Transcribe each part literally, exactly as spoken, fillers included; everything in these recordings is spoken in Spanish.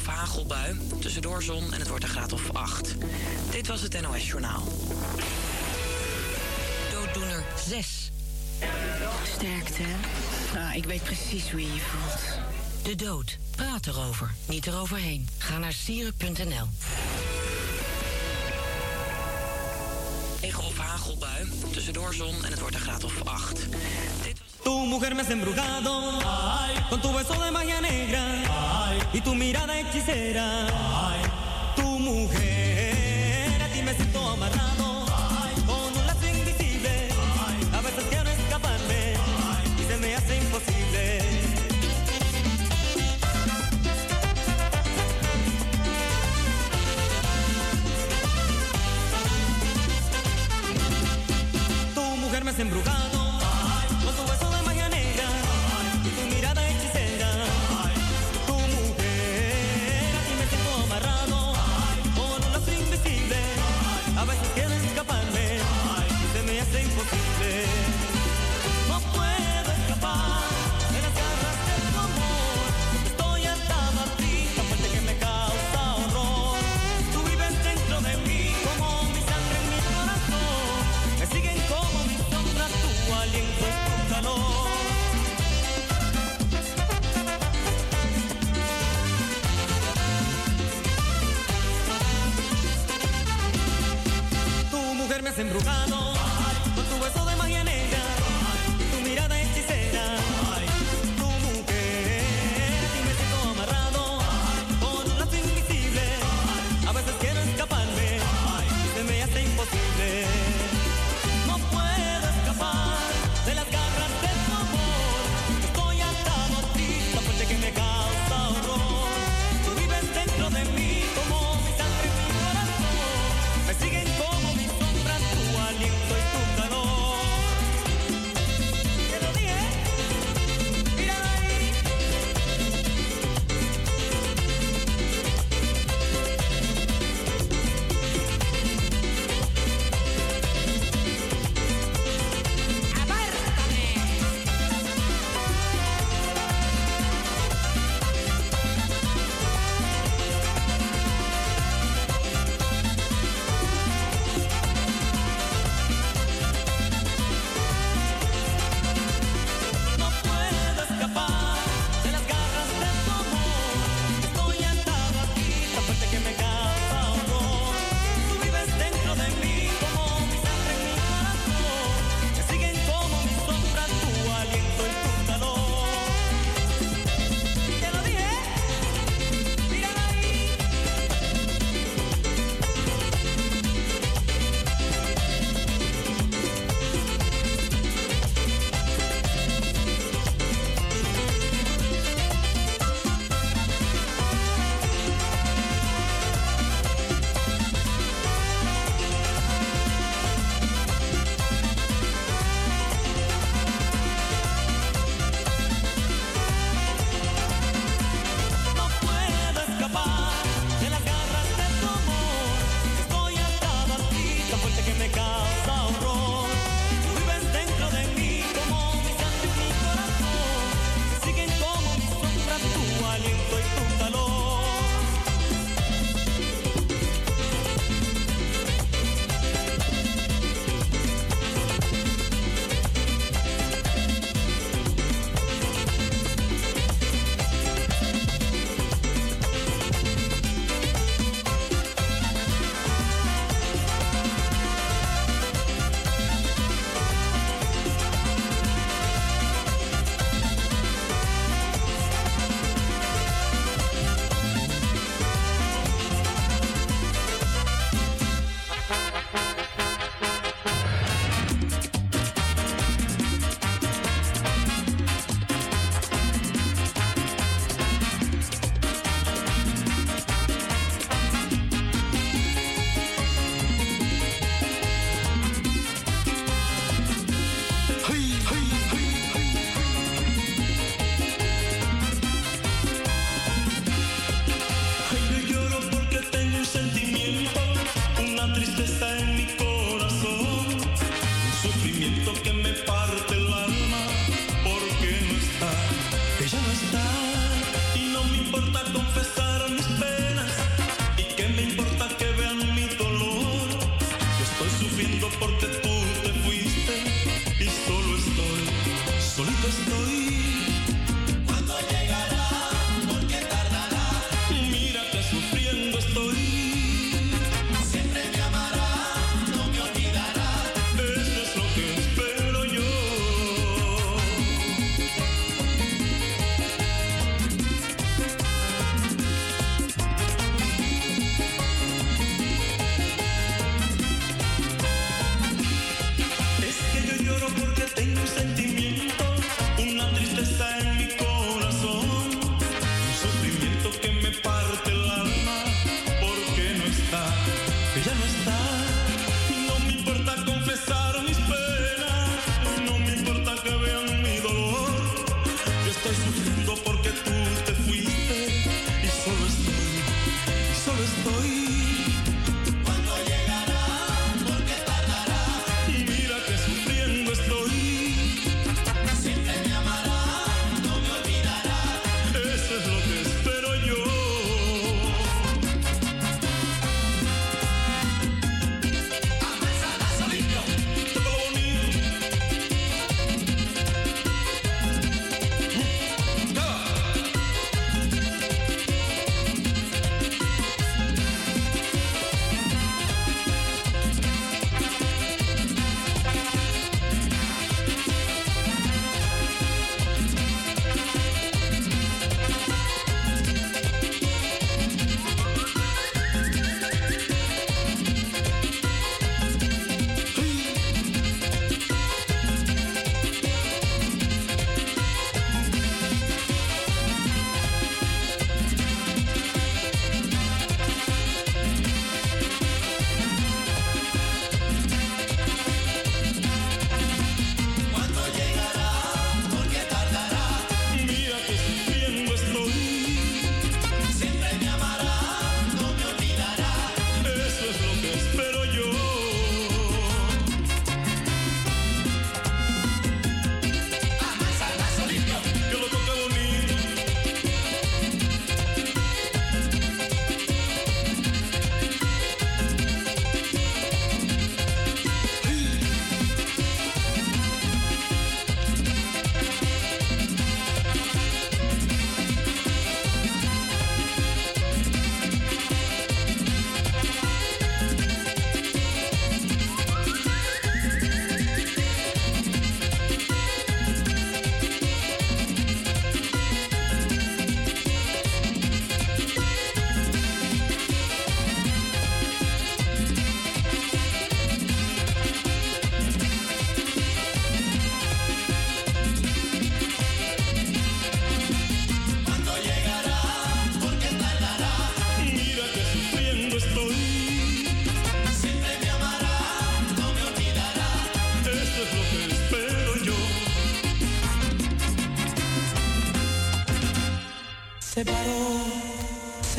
of hagelbui. Tussendoor zon en het wordt een graad of acht. Dit was het N O S-journaal. Dooddoener zes. Sterkte. Nou, ik weet precies hoe je je voelt. De dood. Praat erover. Niet eroverheen. Ga naar sieren punt n l. Regen of hagelbui. Tussendoor zon en het wordt een graad of acht. Dit was... Tu mujer me has embrujado, ay, con tu beso de magia negra, ay, y tu mirada hechicera, ay, tu mujer, a ti me siento amarrado, ay, con un lazo invisible, ay, a veces quiero escaparme, ay, y se me hace imposible. Tu mujer me has embrujado, ay, con tu beso de magia negra, ay, y tu mirada hechicera, ay, tu mujer, a ti me siento amarrado, ay, con un lazo invisible, ay, a veces quiero escaparme, ay, y se me hace imposible. No puedo escapar de las garras de tu amor, estoy atado a ti, tan fuerte que me causa horror. Tú vives dentro de mí como mi sangre en mi corazón, me siguen como mi sombra, tu aliento es tu calor. Tu mujer me has embrujado, ay, con tu beso de magia negra, ay, y tu mirada hechicera, ay, tu mujer, a ti me siento amarrado, ay, con un lazo invisible, ay, a veces quiero escaparme, ay, y se me hace imposible. No puedo escapar de las garras de tu amor, estoy atado a ti, tan fuerte que me causa horror. Tú vives dentro de mí como mi sangre en mi corazón, me siguen como mi sombra, tu aliento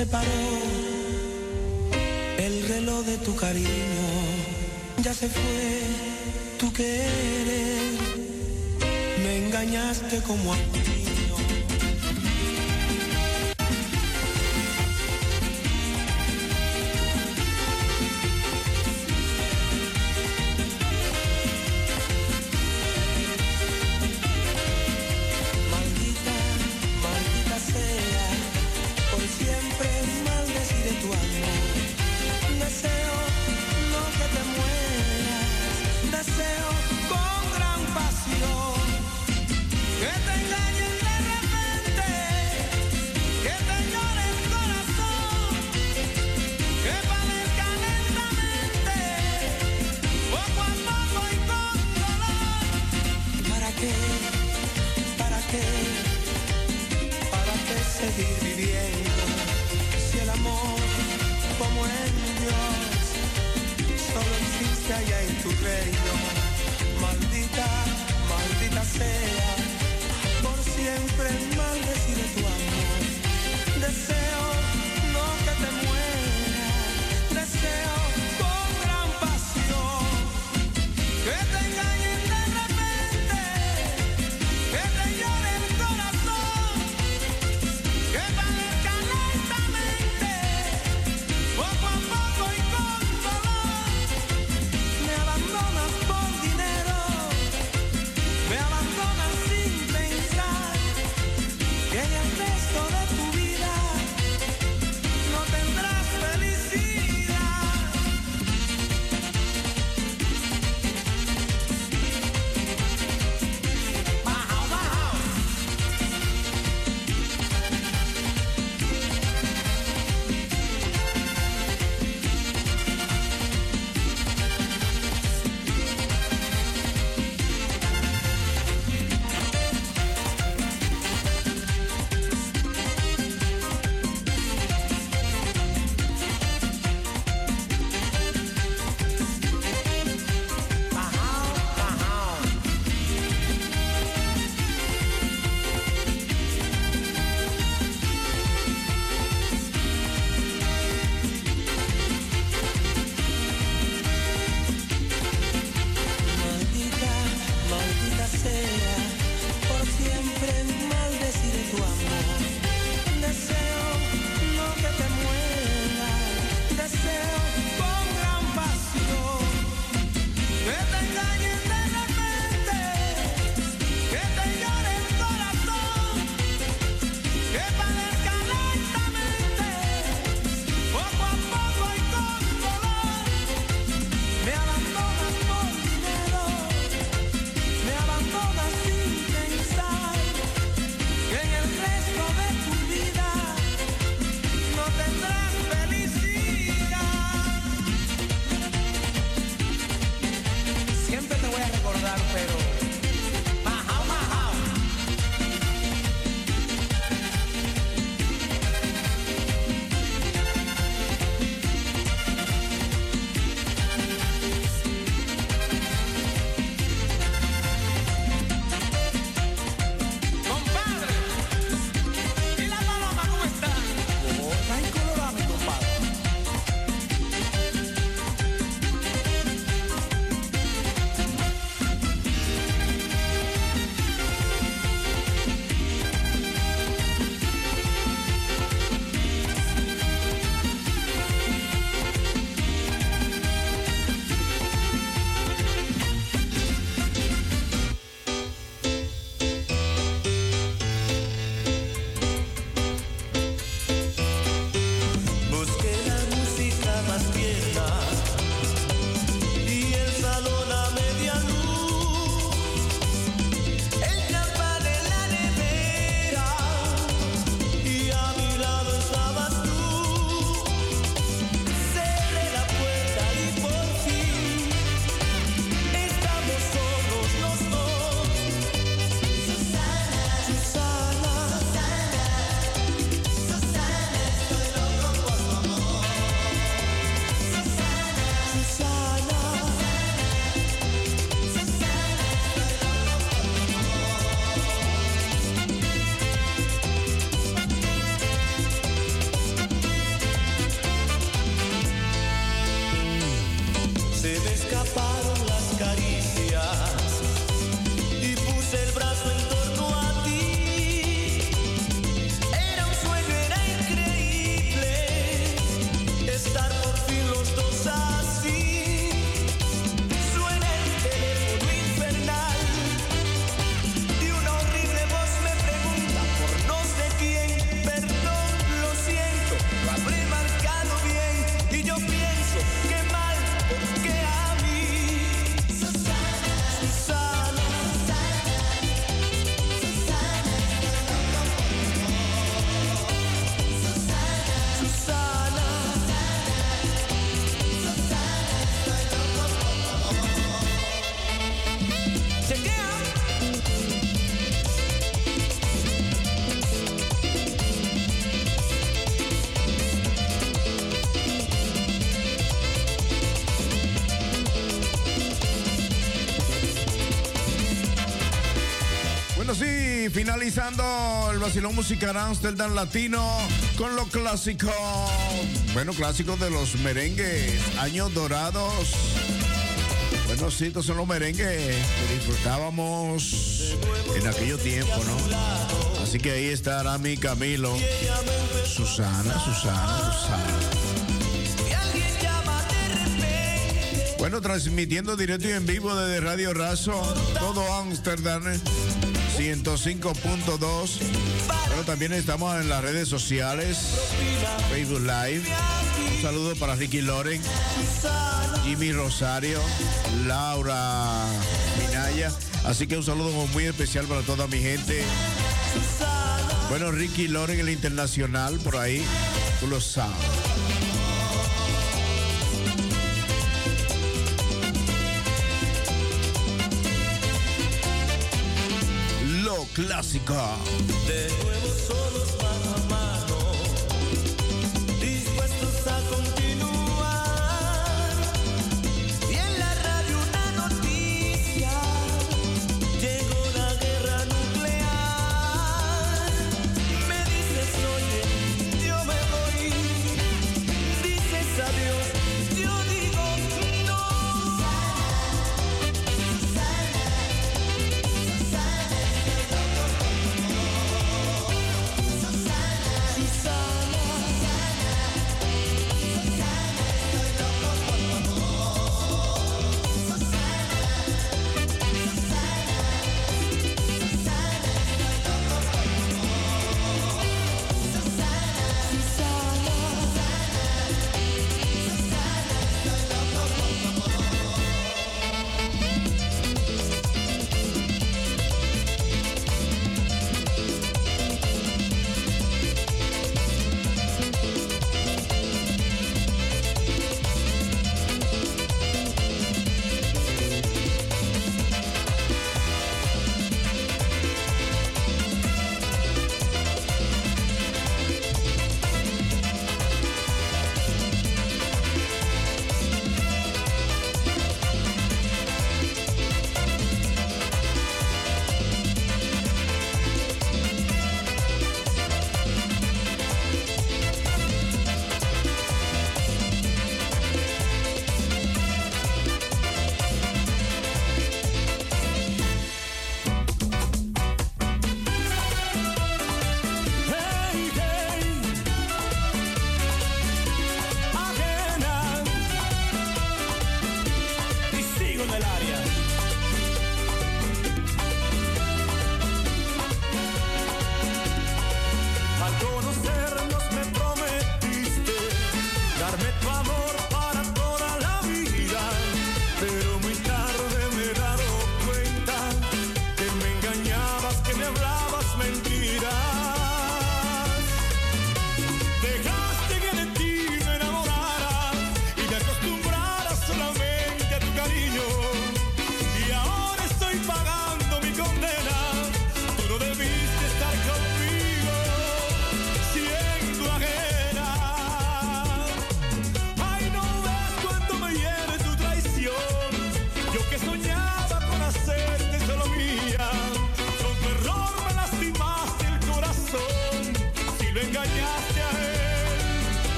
se paró, el reloj de tu cariño ya se fue. Tú que eres, me engañaste como a un niño. Maldita, maldita sea, por siempre maldeciré tu amor. Deseo no que te mueras, deseo con gran pasión que te engañen de repente, que te llore el corazón, que padezca lentamente, poco a poco y con dolor. ¿Para qué? ¿Para qué? ¿Para qué seguir viviendo si el amor como en Dios solo existe allá en tu reino? Maldita, maldita sea, por siempre maldeciré tu amor. Deseo no que te mueras, deseo con gran pasión que te engañen de repente, que te llore el corazón, que padezca lentamente, poco a poco y con dolor. Me abandonas por dinero, me abandonas escaparon las caricias y puse el brazo en torno a ti. Era un sueño, era increíble estar por fin los dos así. Suena el teléfono infernal y una horrible voz me pregunta por no sé quién. Perdón, lo siento, lo habré marcado bien y yo pienso que mal, porque a mí Susana, Susana, Susana, chequea. Bueno, sí, finalizando el vacilón musical Amsterdam Latino con lo clásico. Bueno, clásicos de los merengues, años dorados. Bueno, sí, estos son los merengues que disfrutábamos en aquello tiempo, ¿no? Así que ahí estará mi Camilo. Susana, Susana, Susana. Bueno, transmitiendo directo y en vivo desde Radio Razo, todo Amsterdam, ciento cinco punto dos. Bueno, también estamos en las redes sociales, Facebook Live. Un saludo para Ricky Loren, Jimmy Rosario, Laura Minaya. Así que un saludo muy especial para toda mi gente. Bueno, Ricky Loren, el internacional, por ahí, tú lo sabes. Lo clásico. De nuevo solos mano a mano, dispuestos a continuar. Y en la radio una noticia, llegó la guerra nuclear. Me dices oye, yo me voy, dices adiós, yo digo no. Susana, Susana,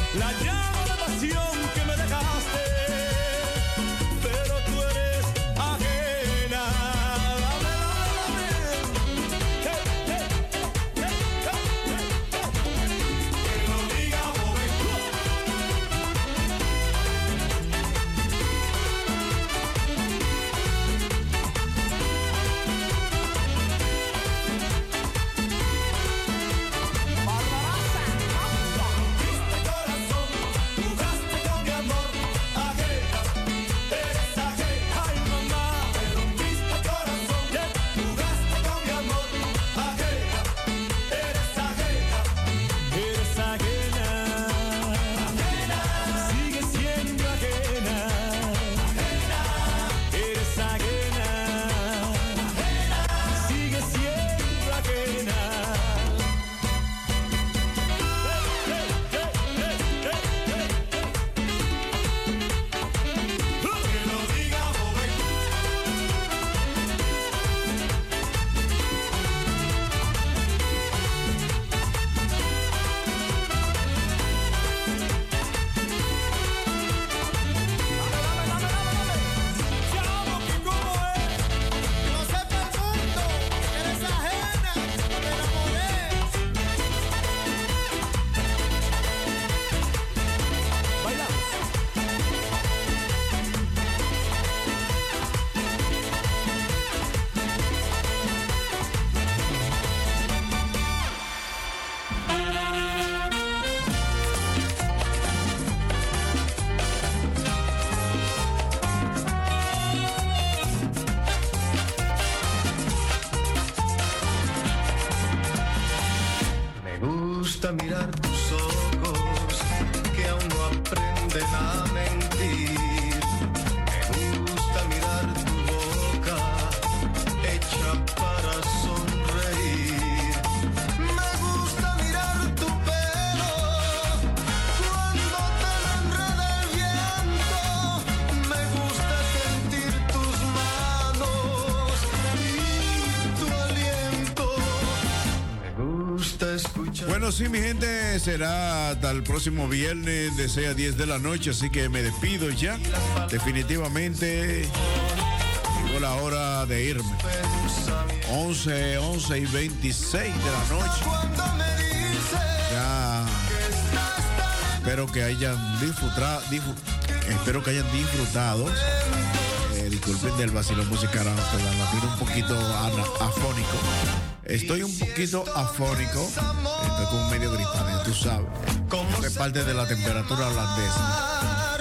la llama de pasión que me dejaste, pero tú eres ajena. Dame, dame, dame. Hey, hey, hey, hey, hey, hey. Que lo diga joven. Mirar tus ojos que aún no aprenden a mentir. Me gusta mirar tu boca hecha para sonreír. Me gusta mirar tu pelo cuando te lo enreda el viento. Me gusta sentir tus manos y tu aliento. Me gusta escuchar. Bueno, sí, mi gente, será hasta el próximo viernes de seis a diez de la noche, así que me despido ya. Definitivamente llegó la hora de irme. once, once y veintiséis de la noche. Ya espero que hayan disfrutado, disfr espero que hayan disfrutado. Eh, disculpen del vacilón musical, la tiro un poquito afónico. Estoy un poquito afónico, estoy con medio gripado, tú sabes. Es parte de la temperatura holandesa.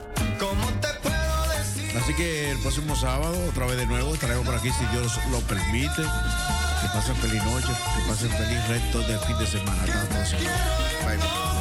Así que el próximo sábado, otra vez de nuevo, estaremos por aquí si Dios lo permite. Que pasen feliz noche, que pasen feliz resto del fin de semana. Hasta la próxima. Bye, bye.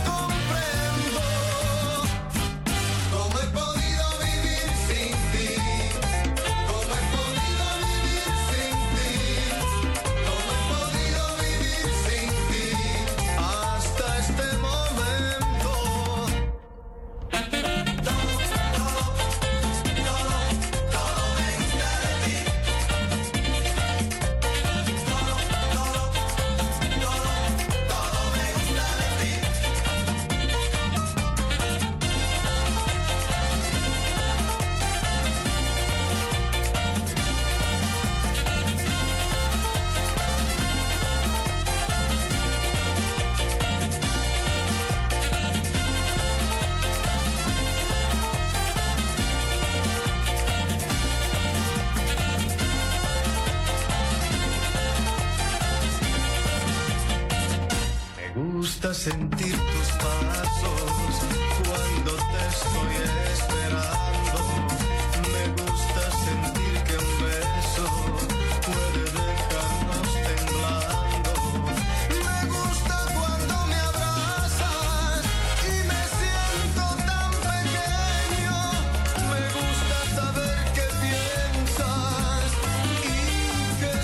Sentir tus pasos cuando te estoy esperando. Me gusta sentir que un beso puede dejarnos temblando. Me gusta cuando me abrazas y me siento tan pequeño. Me gusta saber que piensas y que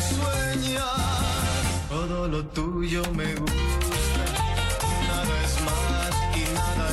sueñas. Todo lo tuyo me gusta. Nada es más y nada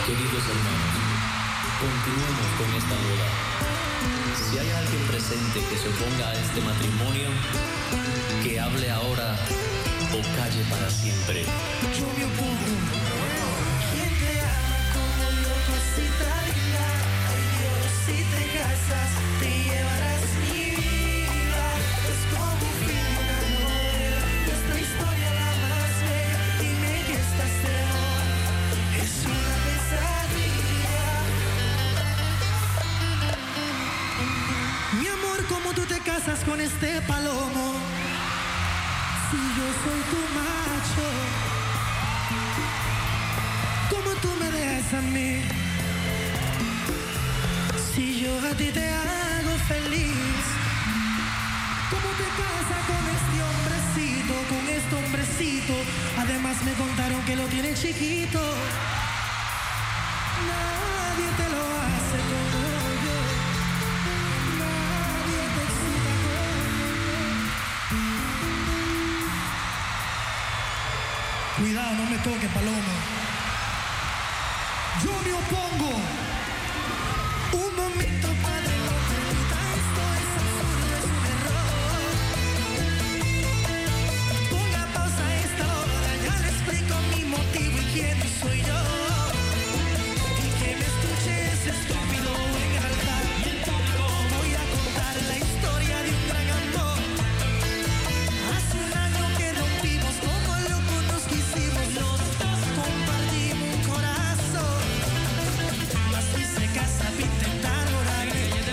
Queridos hermanos, continuemos con esta boda. Si hay alguien presente que se oponga a este matrimonio, que hable ahora o calle para siempre. Yo me opongo. ¿Quién te ama como loco así traerá? Ay Dios, si te casas te llevarás mi vida. Es como un film, una novela, nuestra historia la más bella. Dime que estás de moda, es una pesadilla. Mi amor, ¿cómo tú te casas con este palomo? Si yo soy tu macho, ¿cómo tú me dejas a mí? Si yo a ti te hago feliz, ¿cómo te casas con este hombrecito, con este hombrecito? Además me contaron que lo tiene chiquito. Nadie te lo hace como yo. Nadie te excita como yo. Cuidado, no me toques, Paloma. Yo me opongo. Un momento, padre, no permita esto, es absurdo, es un error. Ponga pausa a esta hora, ya le explico mi motivo y quién soy yo. Y que me escuche ese estúpido en el altar. Y el público, voy a contar la historia de un gran amor. Hace un año que rompimos, como locos nos quisimos, los dos compartimos un corazón. Mas si se casa para intentar orar,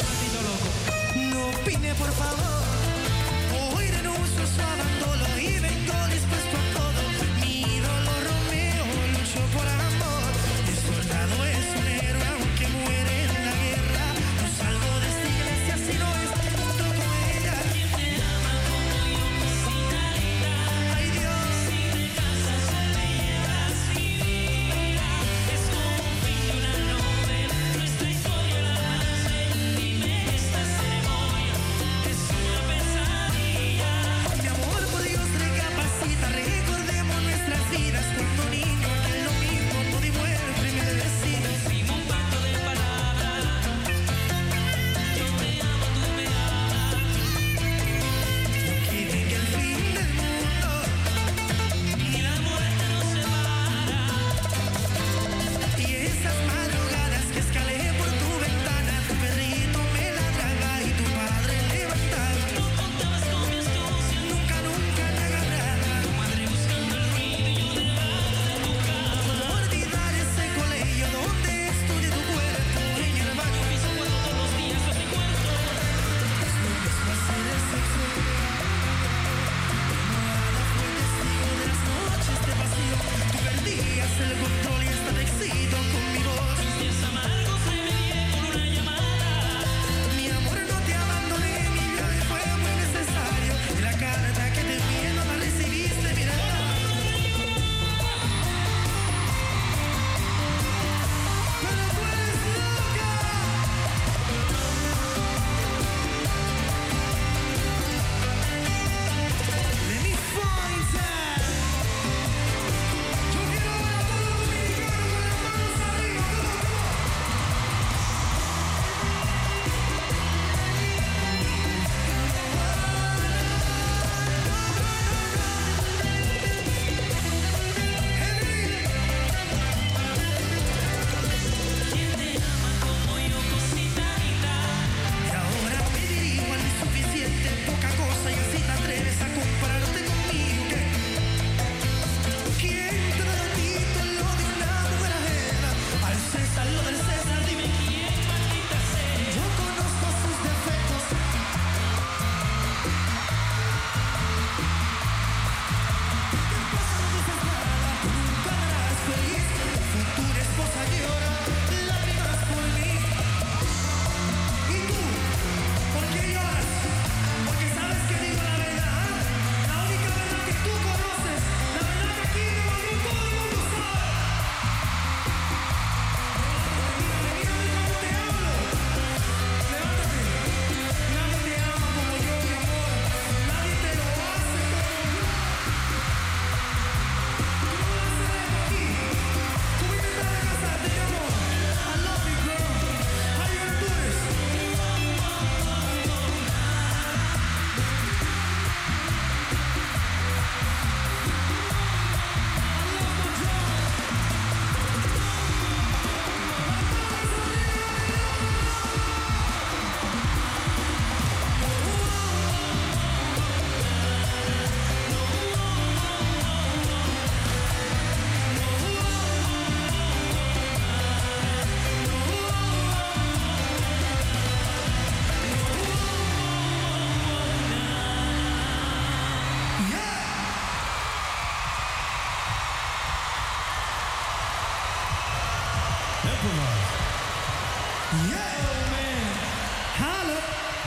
Improvise. Yeah, oh man. Holla.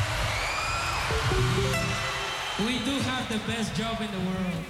We do have the best job in the world.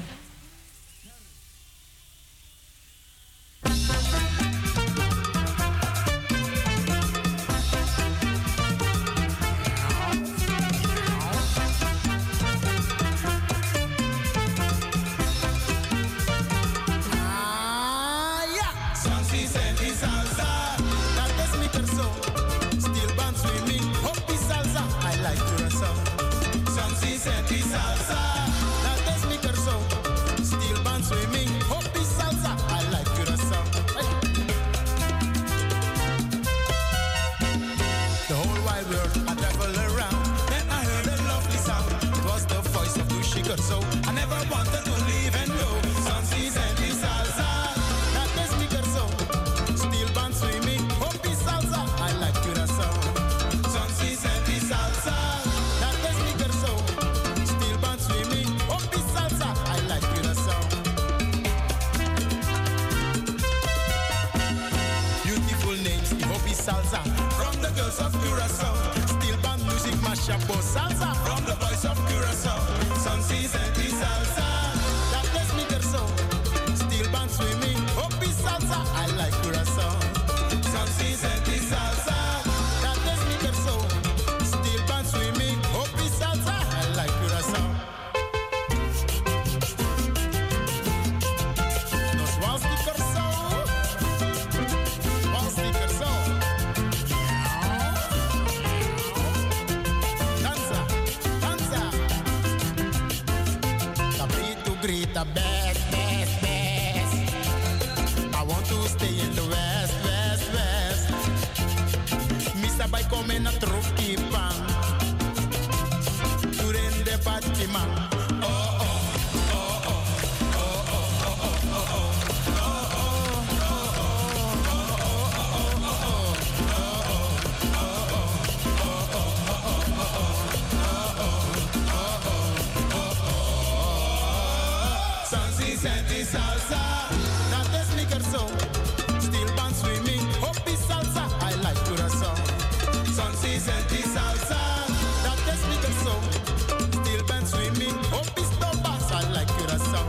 So I never wanted to leave and go. Sun, seas, and the salsa. That is me so. Steel band swimming, hopi salsa. I like curacao. Sun, seas, and the salsa. That is me so. Steel band swimming, hopi salsa. I like curacao. Beautiful names, the hopi salsa. From the girls of Curacao. Steel band music, mash up salsa. From the boys of Curacao. Sun, seas, and the salsa. That is me so. Steel band swimming, hopi salsa. I like curacao. Sun, seas, and the salsa. That is me so. Steel band swimming, hopi salsa. I like curacao. Nos was the curacao. Was the curacao. Danza, danza. Great the best, best, best. I want to stay in the west, west, west. Mister by coming a troop keep on. During the party man. Oh, oh, oh, oh, oh, oh, oh, oh, Santi salsa, that is me so. Steel band swimming, hopi salsa. I like curacao. Santi Santi salsa, that is me so. Steel band swimming, hopi stopas. I like curacao.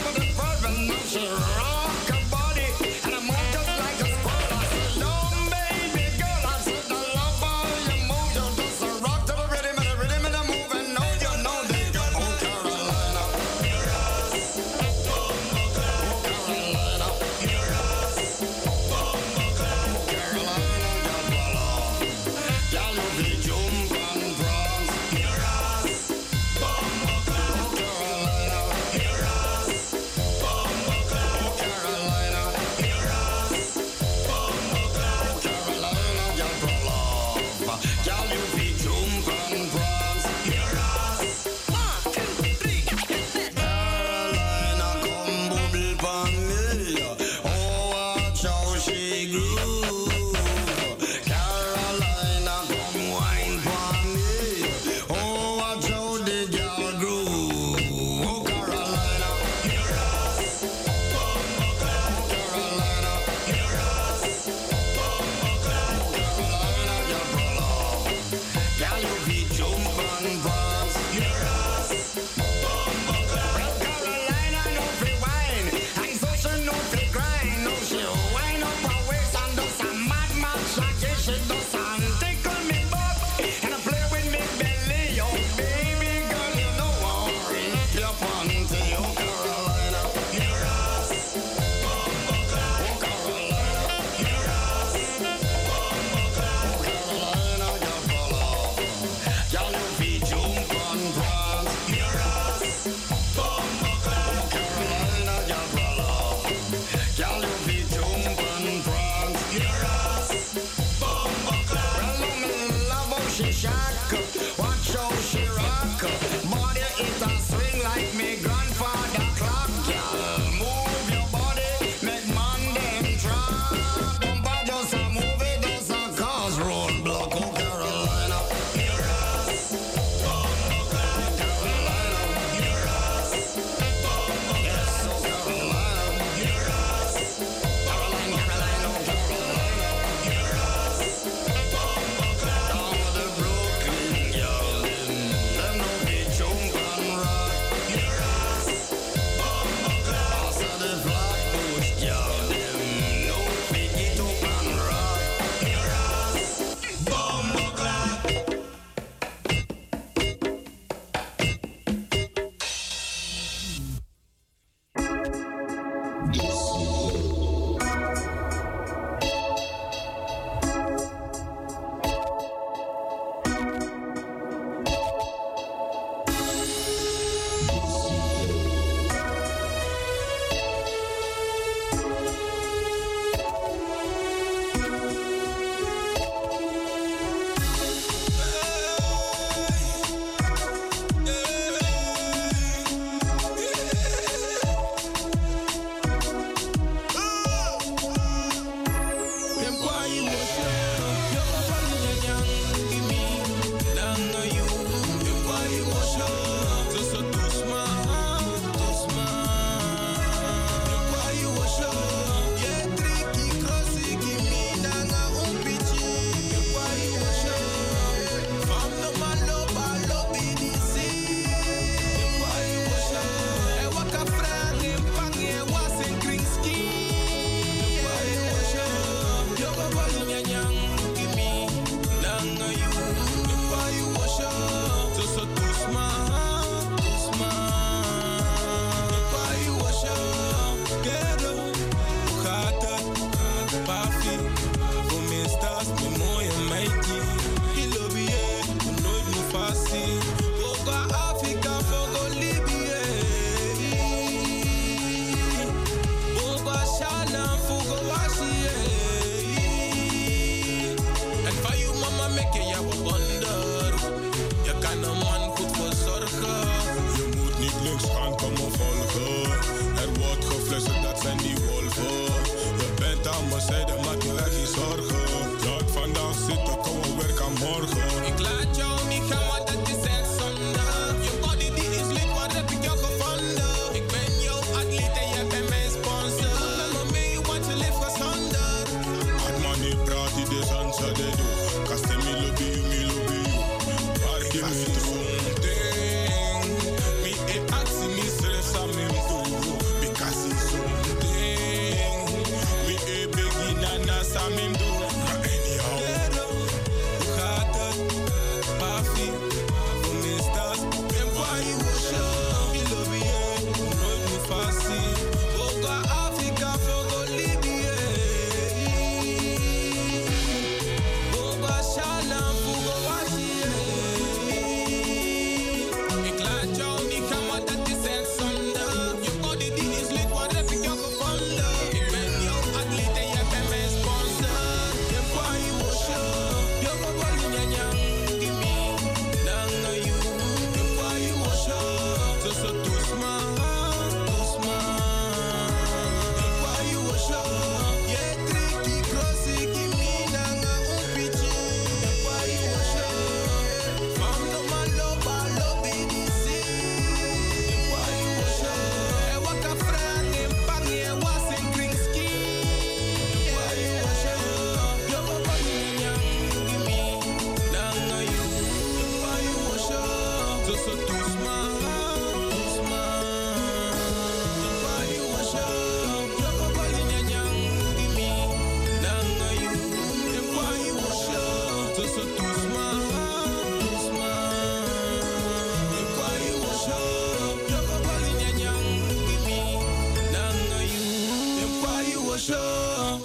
Give me something. Me e aksi mi sref sa mem tou.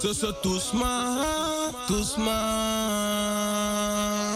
tussen toesma, toesma.